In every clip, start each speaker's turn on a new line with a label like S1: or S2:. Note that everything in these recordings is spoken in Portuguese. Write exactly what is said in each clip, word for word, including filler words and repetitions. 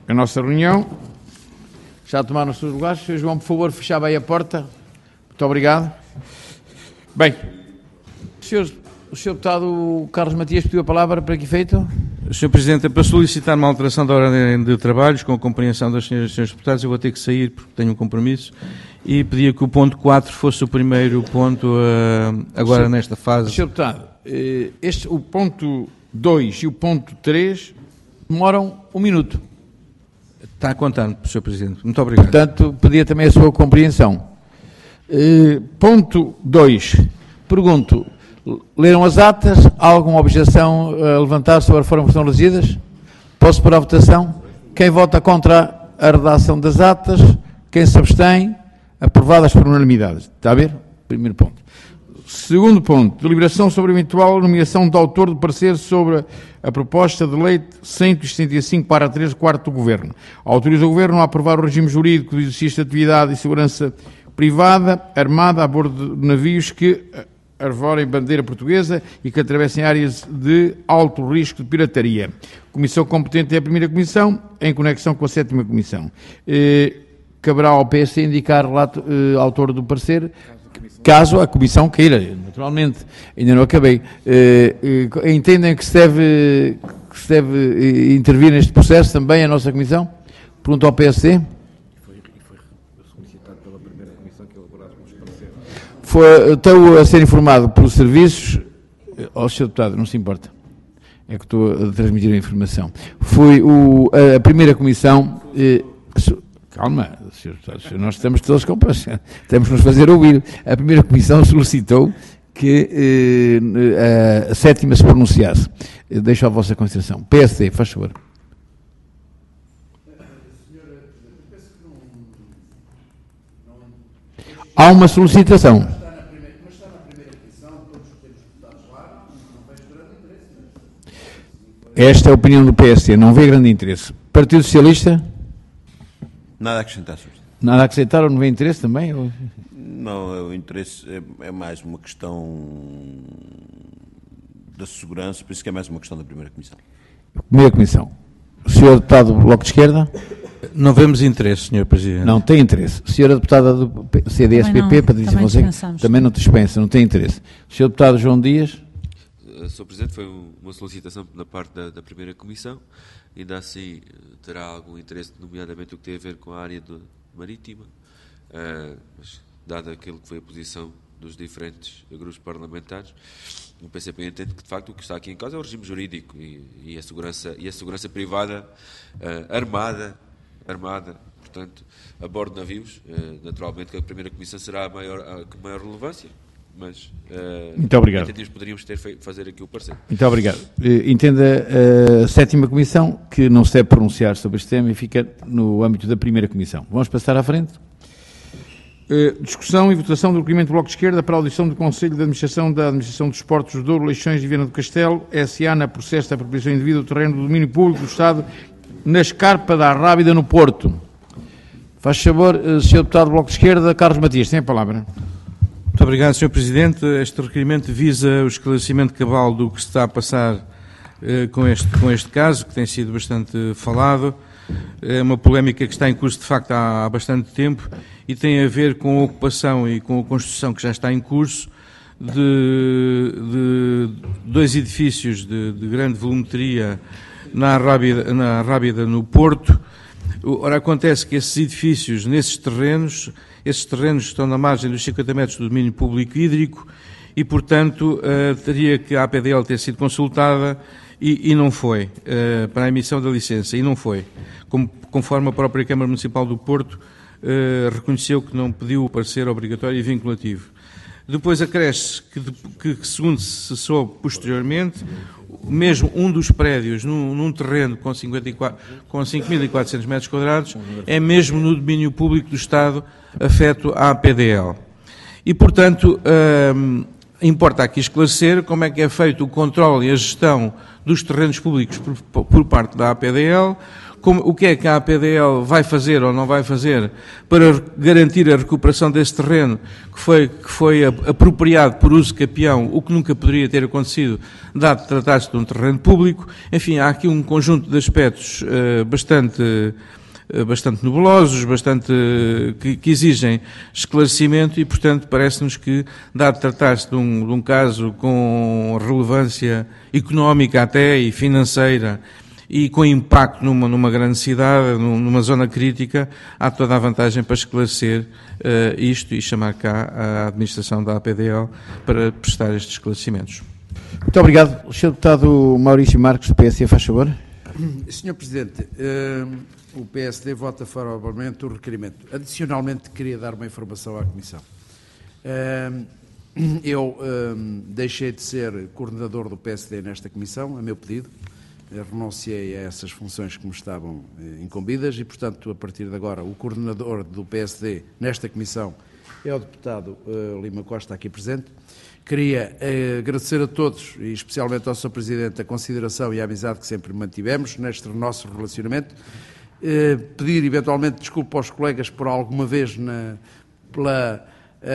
S1: a nossa reunião. Já tomaram os seus lugares. senhor João, por favor, fechava aí a porta. Muito obrigado. Bem, o senhor, o senhor deputado Carlos Matias pediu a palavra para que efeito?
S2: senhor Presidente, para solicitar uma alteração da ordem de trabalhos, com a compreensão das senhoras e senhores deputados, eu vou ter que sair porque tenho um compromisso, e pedia que o ponto quatro fosse o primeiro ponto uh, agora
S1: senhor,
S2: nesta fase.
S1: senhor Deputado, este, o ponto dois e o ponto três demoram um minuto.
S2: Está a contar, senhor Presidente. Muito obrigado.
S1: Portanto, pedia também a sua compreensão. Uh, ponto dois. Pergunto, leram as atas? Há alguma objeção a levantar sobre a forma que estão regidas? Posso pôr à votação? Quem vota contra a redação das atas? Quem se abstém? Aprovadas por unanimidade. Está a ver? Primeiro ponto. Segundo ponto, deliberação sobre a eventual nomeação do autor do parecer sobre a proposta de lei cento e setenta e cinco barra três, quarto do Governo. Autoriza o Governo a aprovar o regime jurídico do exercício de atividade e segurança privada armada a bordo de navios que arvorem bandeira portuguesa e que atravessem áreas de alto risco de pirataria. Comissão competente é a primeira comissão, em conexão com a sétima comissão. Eh, caberá ao P S indicar relato, eh, autor do parecer, caso a comissão queira, naturalmente. Ainda não acabei. Eh, eh, entendem que se deve, que se deve eh, intervir neste processo também a nossa comissão? Pergunto ao P S D. Foi, estou a ser informado pelos serviços, ao senhor Deputado, não se importa, é que estou a transmitir a informação. Foi o, a, a primeira comissão, eh, calma, senhor Deputado, nós estamos todos com paciência, temos que nos fazer ouvir. A primeira comissão solicitou que eh, a, a sétima se pronunciasse. Deixo a vossa consideração. P S D, faz favor. Há uma solicitação. Esta é a opinião do P S D, não vê grande interesse. Partido Socialista?
S3: Nada a acrescentar, senhor Presidente.
S1: Nada a acrescentar ou não vê interesse também? Ou...
S3: Não, o interesse é, é mais uma questão da segurança, por isso que é mais uma questão da primeira comissão.
S1: Primeira comissão. O senhor deputado do Bloco de Esquerda?
S2: Não vemos interesse, senhor Presidente.
S1: Não tem interesse. Senhora deputada do C D S P P, Patrícia Fonseca, também não dispensa, não tem interesse. Senhor deputado João Dias?
S4: senhor Presidente, foi uma solicitação da parte da, da primeira comissão, ainda assim terá algum interesse, nomeadamente o que tem a ver com a área do, marítima, uh, mas dada aquilo que foi a posição dos diferentes grupos parlamentares, o P C P entende que de facto o que está aqui em causa é o regime jurídico e, e, a, segurança, e a segurança privada uh, armada, armada, portanto, a bordo de navios, uh, naturalmente que a primeira comissão será a maior, a, com maior relevância. Mas uh,
S1: muito obrigado.
S4: Entendemos que poderíamos ter feito, fazer aqui o parecer.
S1: Muito obrigado. Entenda a sétima comissão que não se deve pronunciar sobre este tema e fica no âmbito da primeira comissão. Vamos passar à frente. Uh, discussão e votação do requerimento do Bloco de Esquerda para a audição do Conselho de Administração da Administração dos Portos do Douro, Leixões e Viana do Castelo, S A, na processo de apropriação indevida do terreno do domínio público do Estado na escarpa da Arrábida, no Porto. Faz favor, uh, senhor Deputado do Bloco de Esquerda, Carlos Matias, tem a palavra.
S2: Muito obrigado, senhor Presidente. Este requerimento visa o esclarecimento cabal do que se está a passar eh, com, este, com este caso, que tem sido bastante falado. É uma polémica que está em curso, de facto, há, há bastante tempo e tem a ver com a ocupação e com a construção que já está em curso de, de dois edifícios de, de grande volumetria na Arrábida, na Arrábida, no Porto. Ora, acontece que esses edifícios, nesses terrenos, esses terrenos estão na margem dos cinquenta metros do domínio público hídrico e, portanto, uh, teria que a A P D L ter sido consultada e, e não foi, uh, para a emissão da licença, e não foi. Como, conforme a própria Câmara Municipal do Porto uh, reconheceu que não pediu o parecer obrigatório e vinculativo. Depois acresce que, que, segundo se soube posteriormente, mesmo um dos prédios num, num terreno com, cinquenta e quatro, com cinco mil e quatrocentos metros quadrados é mesmo no domínio público do Estado, afeto à A P D L. E, portanto, hum, importa aqui esclarecer como é que é feito o controle e a gestão dos terrenos públicos por, por parte da A P D L, como, o que é que a A P D L vai fazer ou não vai fazer para garantir a recuperação desse terreno que foi, que foi apropriado por uso capião, o que nunca poderia ter acontecido, dado tratar-se de um terreno público. Enfim, há aqui um conjunto de aspectos uh, bastante... bastante nebulosos, bastante, que, que exigem esclarecimento e, portanto, parece-nos que, dado tratar-se de um, de um caso com relevância económica até e financeira e com impacto numa, numa grande cidade, numa zona crítica, há toda a vantagem para esclarecer uh, isto e chamar cá a administração da A P D L para prestar estes esclarecimentos.
S1: Muito obrigado. O senhor Deputado Maurício Marques, do P S D, faz favor.
S5: senhor Presidente, uh, o P S D vota favoravelmente o requerimento. Adicionalmente, queria dar uma informação à Comissão. Uh, eu uh, deixei de ser coordenador do P S D nesta Comissão, a meu pedido. Eu renunciei a essas funções que me estavam uh, incumbidas e, portanto, a partir de agora, o coordenador do P S D nesta Comissão é o deputado uh, Lima Costa, aqui presente. Queria eh, agradecer a todos, e especialmente ao senhor Presidente, a consideração e a amizade que sempre mantivemos neste nosso relacionamento. Eh, pedir, eventualmente, desculpa aos colegas por alguma vez na, pela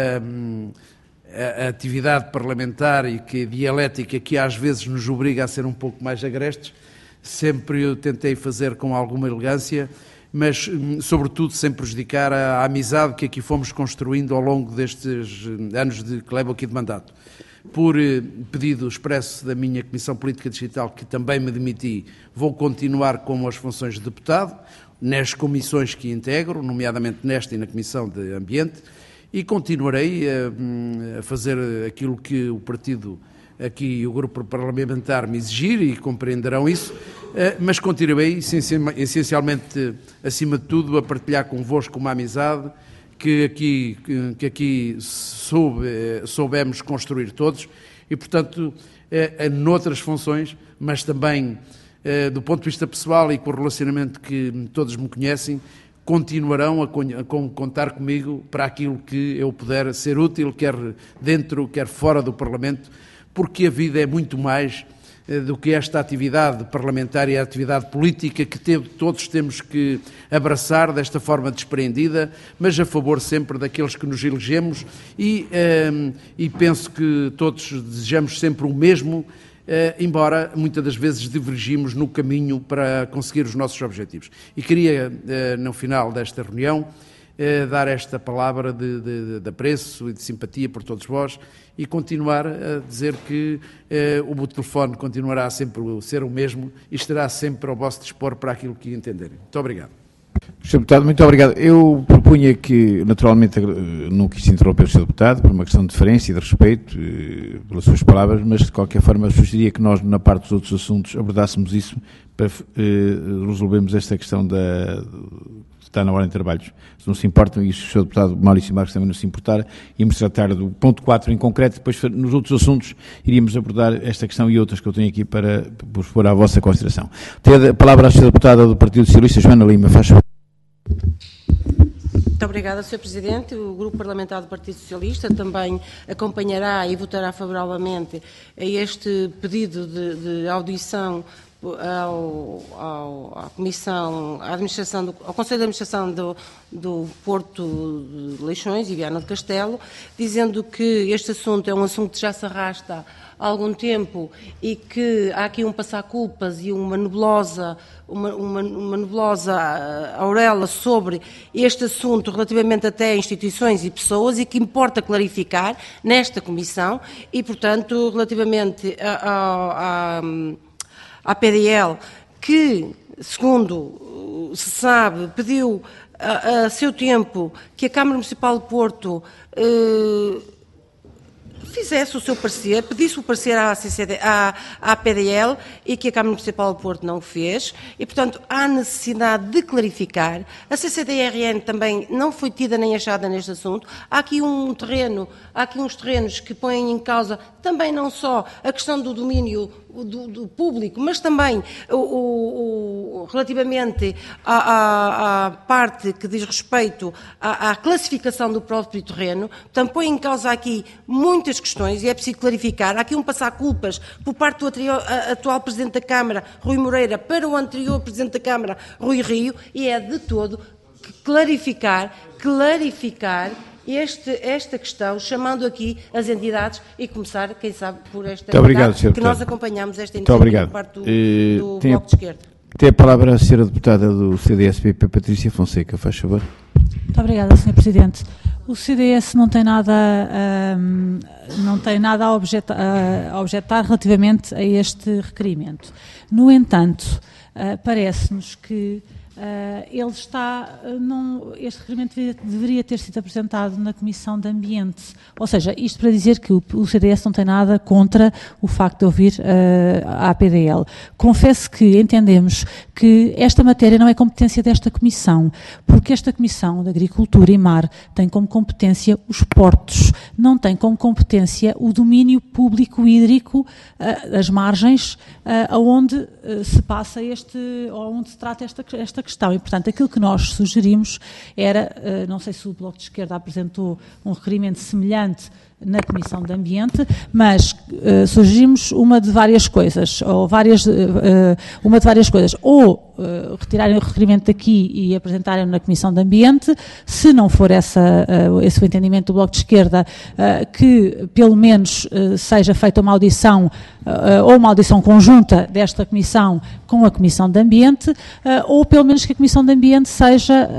S5: um, a, a atividade parlamentar e que dialética que às vezes nos obriga a ser um pouco mais agrestes. Sempre eu tentei fazer com alguma elegância, mas, sobretudo, sem prejudicar a, a amizade que aqui fomos construindo ao longo destes anos de, que levo aqui de mandato. Por eh, pedido expresso da minha Comissão Política Distrital, que também me demiti, vou continuar com as funções de deputado, nas comissões que integro, nomeadamente nesta e na Comissão de Ambiente, e continuarei a, a fazer aquilo que o partido aqui o grupo parlamentar me exigir e compreenderão isso, mas continuarei essencialmente, acima de tudo, a partilhar convosco uma amizade que aqui, que aqui soube, soubemos construir todos e, portanto, noutras funções, mas também do ponto de vista pessoal e com o relacionamento que todos me conhecem, continuarão a contar comigo para aquilo que eu puder ser útil, quer dentro, quer fora do Parlamento, porque a vida é muito mais eh, do que esta atividade parlamentar e a atividade política que teve, todos temos que abraçar desta forma despreendida, mas a favor sempre daqueles que nos elegemos e, eh, e penso que todos desejamos sempre o mesmo, eh, embora muitas das vezes divergimos no caminho para conseguir os nossos objetivos. E queria, eh, no final desta reunião, eh, dar esta palavra de, de, de apreço e de simpatia por todos vós e continuar a dizer que eh, o meu telefone continuará sempre a ser o mesmo e estará sempre ao vosso dispor para aquilo que entenderem. Muito obrigado.
S1: senhor Deputado, muito obrigado. Eu propunha que, naturalmente, não quis interromper o senhor Deputado por uma questão de deferência e de respeito eh, pelas suas palavras, mas de qualquer forma sugeria que nós, na parte dos outros assuntos, abordássemos isso para eh, resolvermos esta questão da... está na ordem de trabalhos. Se não se importam, e se o senhor Deputado Maurício Marques também não se importar, íamos tratar do ponto quatro em concreto, depois nos outros assuntos iríamos abordar esta questão e outras que eu tenho aqui para expor à vossa consideração. Tenho a palavra à senhora Deputada do Partido Socialista, Joana Lima, faz favor.
S6: Muito obrigada, senhor Presidente. O Grupo Parlamentar do Partido Socialista também acompanhará e votará favoravelmente a este pedido de, de audição Ao, ao, à Comissão, à administração do, ao Conselho de Administração do, do Porto de Leixões e Viana do Castelo, dizendo que este assunto é um assunto que já se arrasta há algum tempo e que há aqui um passar-culpas e uma nebulosa, uma, uma, uma nebulosa auréola sobre este assunto relativamente até a instituições e pessoas e que importa clarificar nesta Comissão e, portanto, relativamente a... a, a a P D L, que, segundo se sabe, pediu a, a seu tempo que a Câmara Municipal de Porto eh, fizesse o seu parecer, pedisse o parecer à, C C D, à, à P D L e que a Câmara Municipal de Porto não o fez e, portanto, há necessidade de clarificar. A C C D R N também não foi tida nem achada neste assunto. Há aqui um terreno, há aqui uns terrenos que põem em causa também não só a questão do domínio Do, do público, mas também o, o, relativamente à, à, à parte que diz respeito à, à classificação do próprio terreno, portanto, põe em causa aqui muitas questões e é preciso clarificar. Há aqui um passar culpas por parte do anterior, atual Presidente da Câmara, Rui Moreira, para o anterior Presidente da Câmara, Rui Rio, e é de todo clarificar, clarificar Este, esta questão, chamando aqui as entidades e começar, quem sabe, por esta
S1: Muito obrigado,
S6: entidade, que nós
S1: deputado.
S6: acompanhamos esta
S1: Muito
S6: iniciativa
S1: obrigado.
S6: por parte do,
S1: Eh,
S6: do
S1: tem,
S6: Bloco de Esquerda.
S1: tem a palavra a senhora deputada do C D S P P, Patrícia Fonseca, faz favor.
S7: Muito obrigada, senhor Presidente. O C D S não tem nada, hum, não tem nada a, objeta, a objetar relativamente a este requerimento. No entanto, uh, parece-nos que Uh, ele está, uh, não, este requerimento deveria, deveria ter sido apresentado na Comissão de Ambiente, ou seja, isto para dizer que o, o C D S não tem nada contra o facto de ouvir uh, a A P D L. Confesso que entendemos que esta matéria não é competência desta Comissão, porque esta Comissão de Agricultura e Mar tem como competência os portos, não tem como competência o domínio público hídrico, uh, as margens, uh, aonde uh, se passa este, ou onde se trata esta, esta questão. E, portanto, aquilo que nós sugerimos era, uh, não sei se o Bloco de Esquerda apresentou um requerimento semelhante na Comissão de Ambiente, mas uh, sugerimos uma de várias coisas, ou várias, uh, uma de várias coisas, ou uh, retirarem o requerimento daqui e apresentarem na Comissão de Ambiente, se não for essa, uh, esse o entendimento do Bloco de Esquerda, uh, que pelo menos uh, seja feita uma audição, uh, ou uma audição conjunta desta Comissão com a Comissão de Ambiente, uh, ou pelo menos que a Comissão de Ambiente seja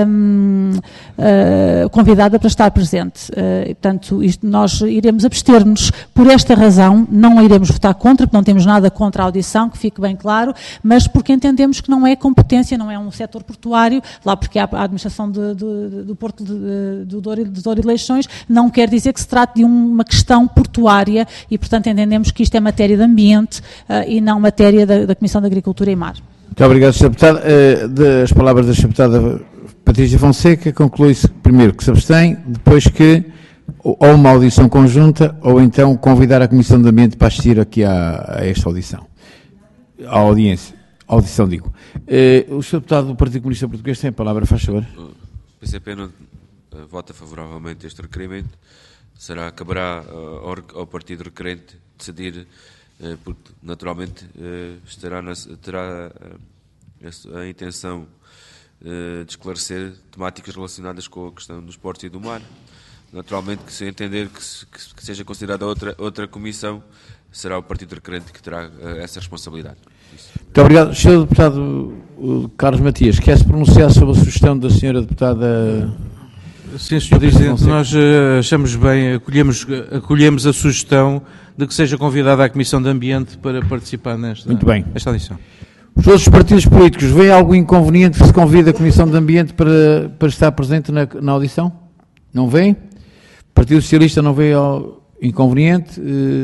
S7: uh, uh, convidada para estar presente. Uh, portanto, isto nós iremos abster-nos por esta razão, não iremos votar contra, porque não temos nada contra a audição, que fique bem claro, mas porque entendemos que não é competência, não é um setor portuário, lá porque há a administração de, de, do Porto de, de, Douro, de Douro e de Leixões, não quer dizer que se trate de uma questão portuária e, portanto, entendemos que isto é matéria de ambiente uh, e não matéria da, da Comissão de Agricultura e Mar.
S1: Muito obrigado, senhor Deputado. Uh, das palavras da senhora Deputada Patrícia Fonseca, conclui-se primeiro que se abstém, depois que ou uma audição conjunta, ou então convidar a Comissão de Ambiente para assistir aqui a, a esta audição. À audiência. Audição, digo. Eh, o senhor Deputado do Partido Comunista Português tem a palavra, faz favor.
S4: O P C P não, uh, vota favoravelmente a este requerimento. Será, caberá uh, ao, ao partido requerente decidir, uh, porque naturalmente uh, estará na, terá uh, a, a intenção uh, de esclarecer temáticas relacionadas com a questão dos portos e do mar. Naturalmente que se entender que, se, que seja considerada outra, outra comissão, será o partido requerente que terá uh, essa responsabilidade. Isso.
S1: Muito obrigado. senhor Deputado uh, Carlos Matias, quer se pronunciar sobre a sugestão da senhora Deputada?
S2: Sim, senhor Presidente, nós uh, achamos bem, acolhemos, acolhemos a sugestão de que seja convidada a Comissão de Ambiente para participar nesta,
S1: Muito bem.
S2: nesta audição.
S1: Os outros partidos políticos, vê algo inconveniente que se convide a Comissão de Ambiente para, para estar presente na, na audição? Não vem? O Partido Socialista não vê ao inconveniente.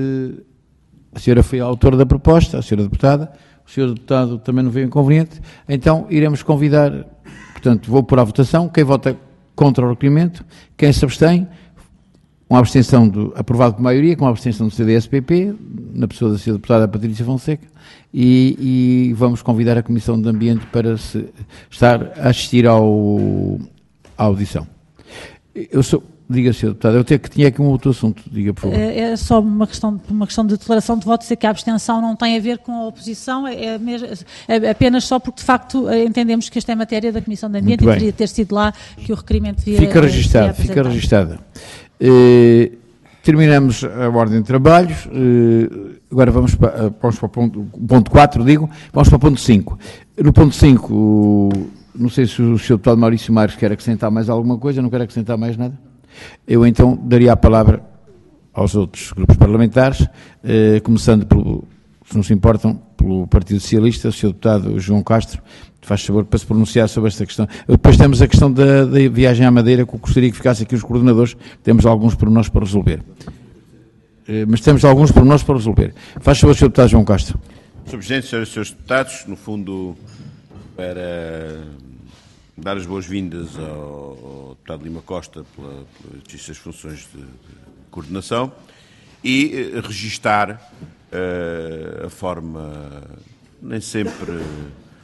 S1: A senhora foi a autora da proposta, a senhora deputada. O senhor deputado também não vê inconveniente. Então, iremos convidar, portanto, vou pôr à votação. Quem vota contra o requerimento, quem se abstém, uma abstenção do, aprovado por maioria, com uma abstenção do C D S P P, na pessoa da senhora deputada Patrícia Fonseca, e, e vamos convidar a Comissão de Ambiente para se, estar a assistir ao, à audição. Eu sou... Diga, senhor Deputado, eu até que tinha aqui um outro assunto, diga, por favor.
S7: É, é só uma questão, uma questão de declaração de voto, dizer que a abstenção não tem a ver com a oposição, é, mesmo, é apenas só porque, de facto, entendemos que esta é matéria da Comissão de Ambiente e deveria ter sido lá que o requerimento devia
S1: Fica registado, fica registada. Eh, terminamos a ordem de trabalhos, eh, agora vamos para, vamos para o ponto, ponto quatro, digo, vamos para o ponto cinco. No ponto cinco, não sei se o senhor Deputado Maurício Marques quer acrescentar mais alguma coisa, não quer acrescentar mais nada? Eu então daria a palavra aos outros grupos parlamentares, eh, começando pelo, se não se importam, pelo Partido Socialista, o senhor Deputado João Castro, faz favor para se pronunciar sobre esta questão. Depois temos a questão da, da viagem à Madeira, que eu gostaria que ficasse aqui os coordenadores, temos alguns pormenores para resolver. Eh, mas temos alguns pormenores para resolver. Faz favor, senhor Deputado João Castro.
S3: senhor Presidente, senhoras e senhores deputados, no fundo, para dar as boas-vindas ao, ao deputado Lima Costa pela, pelo exercício das funções de, de coordenação e eh, registar eh, a forma nem sempre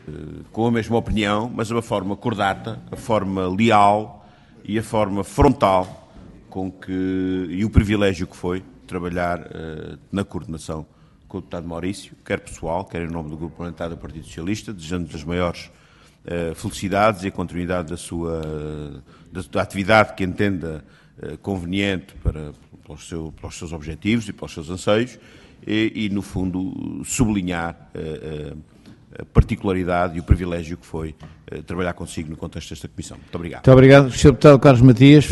S3: com a mesma opinião, mas a forma cordata, a forma leal e a forma frontal com que, e o privilégio que foi trabalhar uh, na coordenação com o deputado Maurício, quer pessoal, quer em nome do Grupo Parlamentar do Partido Socialista, desejando-lhe as maiores uh, felicidades e a continuidade da sua da, da atividade que entenda uh, conveniente para, para, os seu, para os seus objetivos e para os seus anseios e, e no fundo, sublinhar uh, uh, a particularidade e o privilégio que foi uh, trabalhar consigo no contexto desta Comissão. Muito obrigado.
S1: Muito obrigado. senhor Deputado Carlos Matias.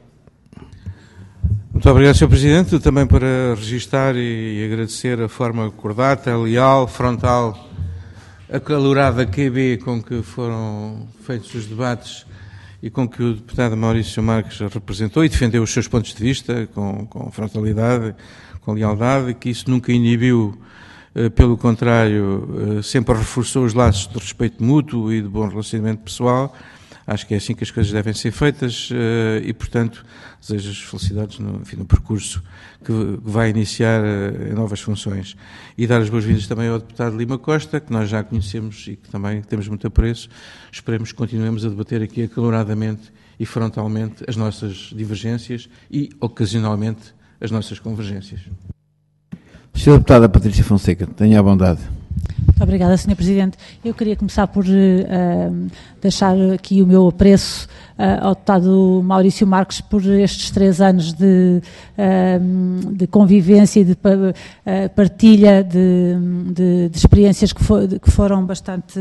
S2: Muito obrigado, senhor Presidente. Também para registar e agradecer a forma cordata, leal, frontal, acalorada Q B com que foram feitos os debates e com que o deputado Maurício Marques representou e defendeu os seus pontos de vista com, com frontalidade, com lealdade, que isso nunca inibiu, pelo contrário, sempre reforçou os laços de respeito mútuo e de bom relacionamento pessoal. Acho que é assim que as coisas devem ser feitas e, portanto, desejo as felicidades no, enfim, no percurso que vai iniciar em novas funções. E dar as boas-vindas também ao deputado Lima Costa, que nós já conhecemos e que também temos muito apreço. Esperemos que continuemos a debater aqui acaloradamente e frontalmente as nossas divergências e, ocasionalmente, as nossas convergências.
S1: senhora Deputada Patrícia Fonseca, tenha a bondade.
S7: Muito obrigada, senhor Presidente. Eu queria começar por uh, deixar aqui o meu apreço uh, ao deputado Maurício Marques por estes três anos de, uh, de convivência e de uh, partilha de, de, de experiências que, for, que foram bastante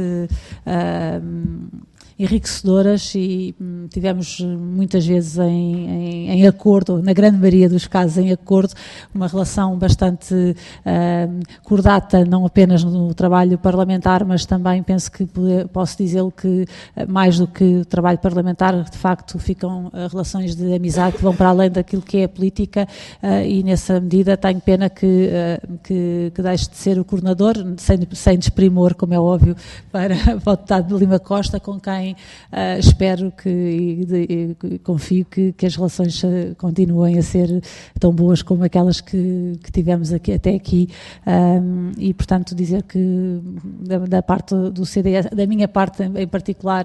S7: uh, enriquecedoras e hum, tivemos muitas vezes em, em, em acordo, na grande maioria dos casos em acordo, uma relação bastante uh, cordata, não apenas no trabalho parlamentar, mas também penso que poder, posso dizê-lo que uh, mais do que o trabalho parlamentar, de facto ficam uh, relações de amizade que vão para além daquilo que é a política uh, e nessa medida tenho pena que, uh, que, que deixe de ser o coordenador, sem, sem desprimor, como é óbvio, para, para o deputado Lima Costa, com quem Uh, espero que e, e, e confio que, que as relações uh, continuem a ser tão boas como aquelas que, que tivemos aqui, até aqui um, e portanto dizer que da, da parte do C D S, da minha parte em particular,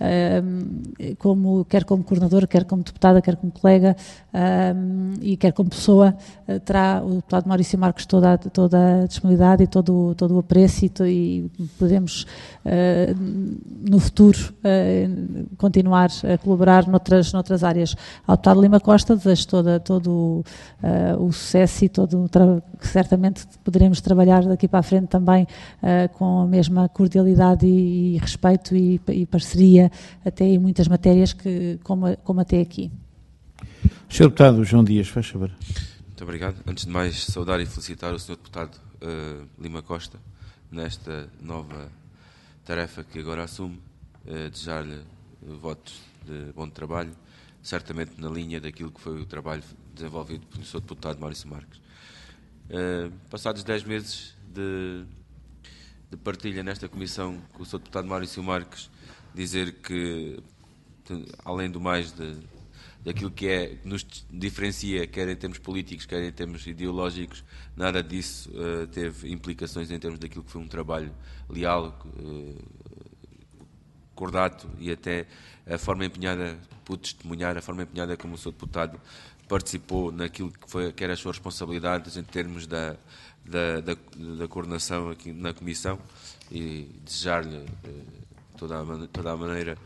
S7: um, como, quer como coordenadora, quer como deputada, quer como colega um, e quer como pessoa, uh, terá o deputado Maurício Marques toda, toda a disponibilidade e todo, todo o apreço e, to, e podemos uh, no futuro uh, continuar a colaborar noutras, noutras áreas. Ao deputado Lima Costa desejo toda, todo uh, o sucesso e todo que certamente poderemos trabalhar daqui para a frente também uh, com a mesma cordialidade e, e respeito e, e parceria até em muitas matérias que, como, como até aqui.
S1: senhor Deputado João Dias, faz favor.
S4: Muito obrigado. Antes de mais, saudar e felicitar o senhor Deputado uh, Lima Costa nesta nova tarefa que agora assume. Uh, desejar-lhe uh, votos de bom trabalho, certamente na linha daquilo que foi o trabalho desenvolvido pelo senhor Deputado Maurício Marques. Uh, passados dez meses de, de partilha nesta comissão com o senhor Deputado Maurício Marques, dizer que, além do mais de, daquilo que é, nos diferencia, quer em termos políticos, quer em termos ideológicos, nada disso uh, teve implicações em termos daquilo que foi um trabalho leal, uh, cordato e até a forma empenhada, pude testemunhar a forma empenhada como o senhor deputado participou naquilo que, foi, que eram as suas responsabilidades em termos da, da, da, da coordenação aqui na Comissão e desejar-lhe eh, toda, a, toda a maneira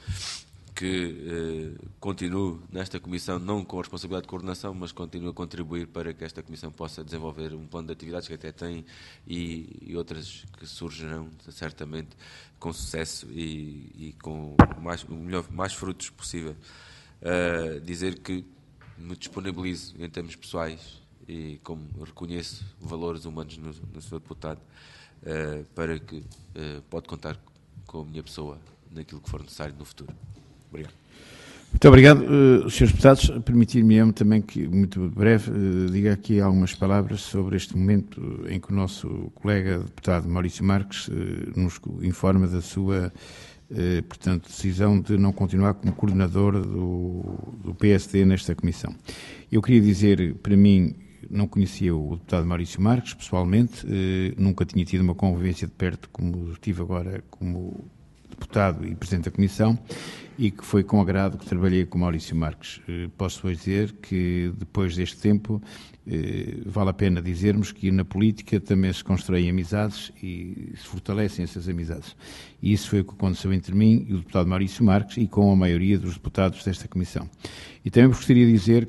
S4: que eh, continue nesta Comissão, não com a responsabilidade de coordenação, mas continue a contribuir para que esta Comissão possa desenvolver um plano de atividades que até tem e, e outras que surgirão certamente com sucesso e, e com mais, o melhor, mais frutos possível. Uh, dizer que me disponibilizo em termos pessoais e como reconheço valores humanos no, no senhor Deputado, uh, para que uh, pode contar com a minha pessoa naquilo que for necessário no futuro. Obrigado.
S1: Muito obrigado, uh, senhores deputados. Permitir-me também que, muito breve, uh, diga aqui algumas palavras sobre este momento em que o nosso colega deputado Maurício Marques uh, nos informa da sua, uh, portanto, decisão de não continuar como coordenador do, do P S D nesta comissão. Eu queria dizer, para mim, não conhecia o deputado Maurício Marques pessoalmente, uh, nunca tinha tido uma convivência de perto como tive agora como deputado e Presidente da Comissão, e que foi com agrado que trabalhei com Maurício Marques. Posso dizer que, depois deste tempo, vale a pena dizermos que na política também se constroem amizades e se fortalecem essas amizades. E isso foi o que aconteceu entre mim e o deputado Maurício Marques e com a maioria dos deputados desta Comissão. E também gostaria de dizer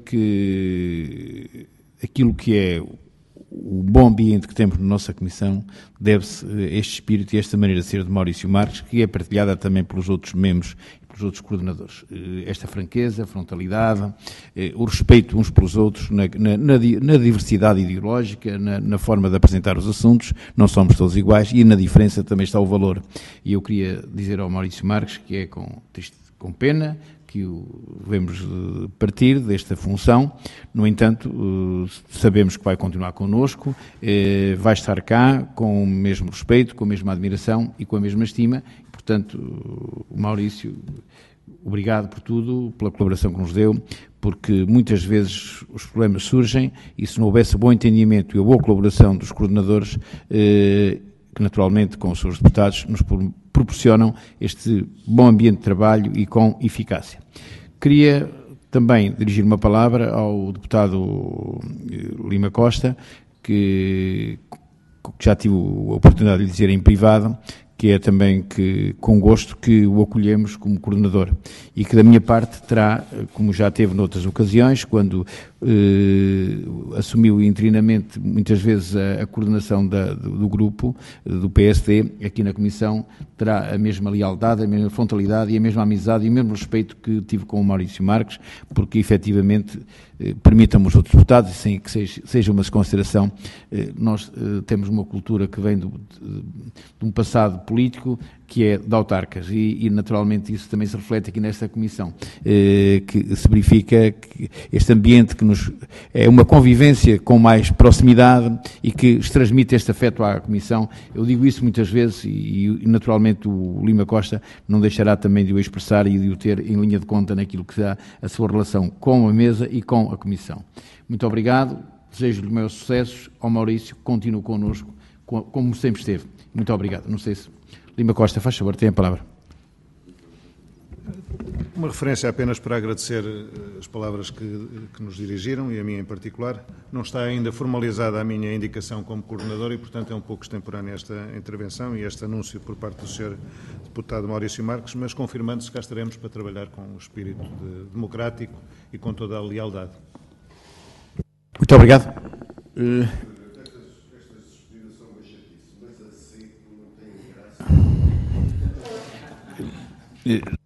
S1: que aquilo que é o bom ambiente que temos na nossa Comissão deve-se a este espírito e esta maneira de ser de Maurício Marques, que é partilhada também pelos outros membros e pelos outros coordenadores. Esta franqueza, a frontalidade, o respeito uns pelos outros, na, na, na diversidade ideológica, na, na forma de apresentar os assuntos, não somos todos iguais, e na diferença também está o valor. E eu queria dizer ao Maurício Marques que é com, com pena que o vemos partir desta função. No entanto, sabemos que vai continuar connosco, vai estar cá com o mesmo respeito, com a mesma admiração e com a mesma estima. Portanto, Maurício, obrigado por tudo, pela colaboração que nos deu, porque muitas vezes os problemas surgem e se não houvesse bom entendimento e a boa colaboração dos coordenadores, que naturalmente com os seus deputados nos proporcionam este bom ambiente de trabalho e com eficácia. Queria também dirigir uma palavra ao deputado Lima Costa, que, que já tive a oportunidade de lhe dizer em privado, que é também que, com gosto que o acolhemos como coordenador e que da minha parte terá, como já teve noutras ocasiões, quando eh, assumiu interinamente muitas vezes a, a coordenação da, do, do grupo, do P S D, aqui na Comissão, terá a mesma lealdade, a mesma frontalidade e a mesma amizade e o mesmo respeito que tive com o Maurício Marques, porque efetivamente, eh, permitam-me os outros deputados, e sem que seja, seja uma consideração, eh, nós eh, temos uma cultura que vem do, de, de um passado político que é de autarcas e, e naturalmente isso também se reflete aqui nesta Comissão, eh, que se verifica que este ambiente que nos é uma convivência com mais proximidade e que se transmite este afeto à Comissão. Eu digo isso muitas vezes e, e naturalmente o Lima Costa não deixará também de o expressar e de o ter em linha de conta naquilo que será a sua relação com a mesa e com a Comissão. Muito obrigado, desejo-lhe o meu sucesso, ao Maurício, continue connosco, como sempre esteve. Muito obrigado. Não sei se Lima Costa, faz favor, tem a palavra.
S8: Uma referência apenas para agradecer as palavras que, que nos dirigiram, e a minha em particular. Não está ainda formalizada a minha indicação como coordenador e, portanto, é um pouco extemporânea esta intervenção e este anúncio por parte do senhor deputado Maurício Marques, mas confirmando-se que cá estaremos para trabalhar com o espírito de, democrático e com toda a lealdade.
S1: Muito obrigado. Uh... Yeah.